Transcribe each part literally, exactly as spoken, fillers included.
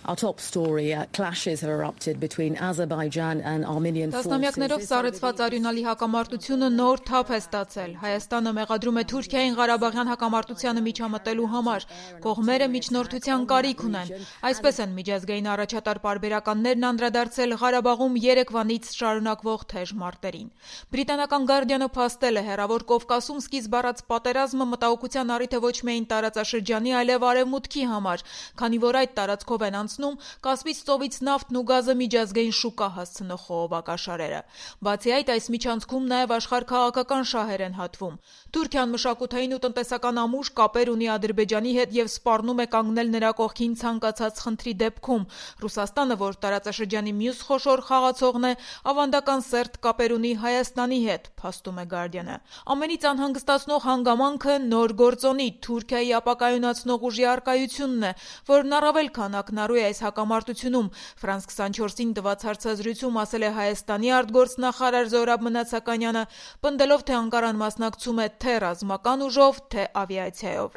Our top story, uh, clashes have erupted between Azerbaijan and Armenian forces. Տասնամյակներով սառեցված արյունալի հակամարտությունը նոր թափ է ստացել։ Հայաստանը մեղադրում է Թուրքիային Ղարաբաղյան հակամարտությանը միջամտելու համար։ Կողմերը միջնորդության կարիք ունեն։ Այսպես են միջազգային առաջատար պարբերականներն անդրադարձել Ղարաբաղում երեկվանից շարունակվող թեժ մարտերին։ Բրիտանական Guardian-ը փաստել է հեռավոր Կովկասում սկիզբ առած պատերազմը մտահոգության առիթ է ոչ միայն տարածաշրջանի, այլև արևմուտքի համար, քանի որ այդ տարածքով են անցնում Կասպից ծովից նավթն ու գազը միջազգային շուկա հասցնող խողովակաշարերը։ Բացի այդ, այս միջանցքում նաև աշխարհաքաղաքական շահեր են հատվում։ Թուրքիան մշակութային ու տնտեսական ամուր կապեր ունի Ադրբեջանի հետ եւ սպառնում է կանգնել նրա կողքին ցանկացած խնդրի դեպքում։ Ռուսաստանը, որ տարածաշրջանի մյուս խոշոր խաղացողն է, ավանդական սերտ կապեր ունի Հայաստանի հետ, փաստում է Guardian-ը։ Ամենից անհանգստացնող հանգամանքը նոր գործոնի Թուրքիայի ապակայունացնող ուժի առկայությունն է, որն առավել քան ակնառու է այս հակամարտությունում։ Ֆրանս քսանչորսին տված հարցազրույցում ասել է Հայաստանի արտգործնախարար Զորաբ Մնացականյանը, պնդելով, թե Անկարան մասնակցում է թե ռազմական ուժով, թե ավիացիայով։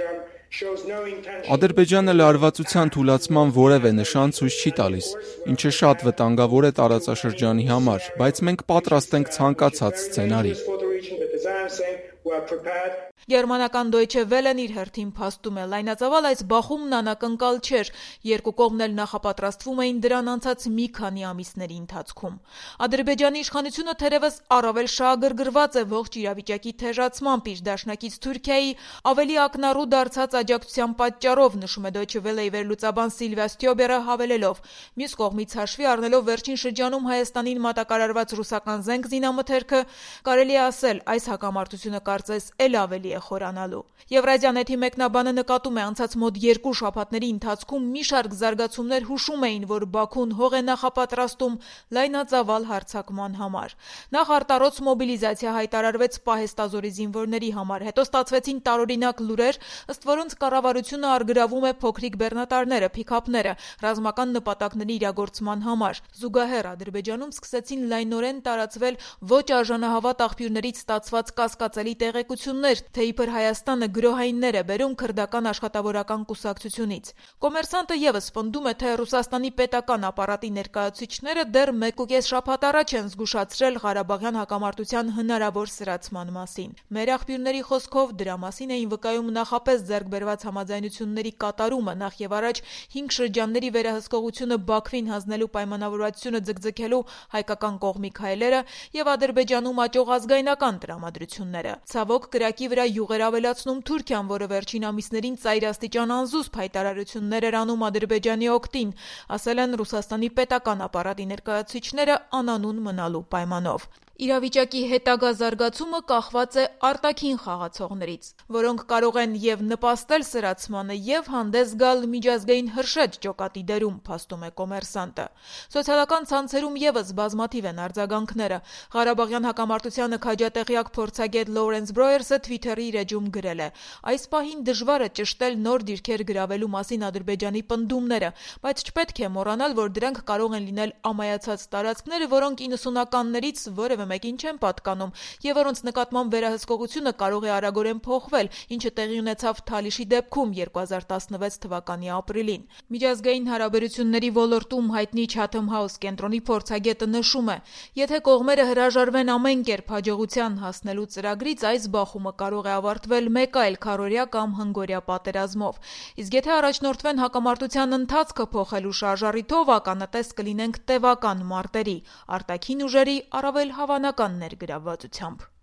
Ադրբեջանը լարվածության թուլացման որևէ նշան ցույց չի տալիս, ինչը շատ վտանգավոր է տարածաշրջանի համար, բայց մենք պատրաստ ենք ցանկացած սցենարի։ Գերմանական Deutsche Welle-ն իր հերթին փաստում է, լայնածավալ այս բախումն անակնկալ չէր, երկու կողմն էլ նախապատրաստվում էին դրան անցած մի քանի ամիսների ընթացքում։ Ադրբեջանի իշխանությունը թերևս առավել շահագրգռված է ողջ իրավիճակի թեժացմամբ իր դաշնակից Թուրքիայի ավելի ակնառու դարձած աջակցության պատճառով, նշում է Deutsche Welle-ի վերլուծաբան Սիլվիա Ստյոբերը հավելելով։ Մյուս կողմից հաշվի առնելով վերջին շրջանում Հայաստանին մատակարարված ռուսական զենք զինամթերքը, կարելի է ասել, այս հակամարտությունը կարծես էլ ավելի է խորանալու։ Եվրազիանեթի մեկնաբանը նկատում է, անցած մոտ երկու շաբաթների ընթացքում մի շարք զարգացումներ հուշում էին, որ Բաքուն հող է նախապատրաստում լայնածավալ հարձակման համար։ Նախ արտառոց մոբիլիզացիա հայտարարվեց Պահեստազորի զինվորների համար, հետո ստացվեցին տարօրինակ լուրեր, ըստ որոնց կառավարությունը արգրավում է փոքրիկ բեռնատարները, փիքափները, ռազմական նպատակների իրագործման համար։ Զուգահեռ Ադրբեջանում սկսեցին լայնորեն տարածվել ոչ արժանահավատ աղբյուրներից ստացված կասկածելի տեղեկություններ, թե իբր Հայաստանը գրոհայիններ է բերում քրդական աշխատավորական կուսակցությունից։ Կոմերսանտը ևս պնդում է, թե Ռուսաստանի պետական ապարատի ներկայացուցիչները դեռ մեկ ու կես շաբաթ առաջ են զգուշացրել Ղարաբաղյան հակամարտության հնարավոր սրացման մասին։ Մեր աղբյուրների խոսքով դրա մասին էին վկայում նախապես ձեռք բերված համաձայնությունների կատարումը, նախ եւ առաջ հինգ շրջանների վերահսկողությունը Բաքվին հանձնելու պայմանավորվածությունը ձգձգելու հայկական կողմի քայլերը եւ Ադրբեջանում աճող ազգայնական տրամադրությունները։ Ցավոք կրակի վրա յուղեր ավելացնում Թուրքիան, որը վերջին ամիսներին ծայրաստիճան անզուսպ հայտարարություններ էր անում Ադրբեջանի օգտին, ասել են Ռուսաստանի պետական ապարատի ներկայացուցիչները անանուն մնալու պայմանով։ Իրավիճակի հետագա զարգացումը կախված է արտաքին խաղացողներից, որոնք կարող են եւ նպաստել սրացմանը եւ հանդես գալ միջազգային հրշեջ ջոկատի դերում, փաստում է Կոմերսանտը։ Սոցիալական ցանցերում եւս բազմաթիվ են արձագանքները։ Ղարաբաղյան հակամարտությանը քաջատեղյակ փորձագետ Լորենս Բրոյերսը Twitter-ի իր էջում գրել է. «Այս պահին դժվար է ճշտել նոր դիրքեր գրավելու մասին Ադրբեջանի պնդումները, բայց չպետք է մոռանալ, որ դրանք կարող են լինել ամայացած տարածքներ, որոնք իննսունականներից որևէ մեկին չեն պատկանում եւ որոնց նկատմամբ վերահսկողությունը կարող է արագորեն փոխվել, ինչը տեղի ունեցավ Թալիշի դեպքում երկու հազար տասնվեց թվականի ապրիլին»։ Միջազգային հարաբերությունների ոլորտում հայտնի Chatham House կենտրոնի փորձագետը նշում է. «Եթե կողմերը հրաժարվեն ամեն կերպ հաջողության հասնելու ծրագրից, այս բախումը կարող է ավարտվել մեկ այլ քառօրյա կամ հնգօրյա պատերազմով։ Իսկ եթե առաջնորդվեն հակամարտության ընթացքը փոխելու շարժառիթով, ականատես կլինենք տևական մարտերի, արտաքին ուժերի առավել հավանական ներգրավվածությամբ»։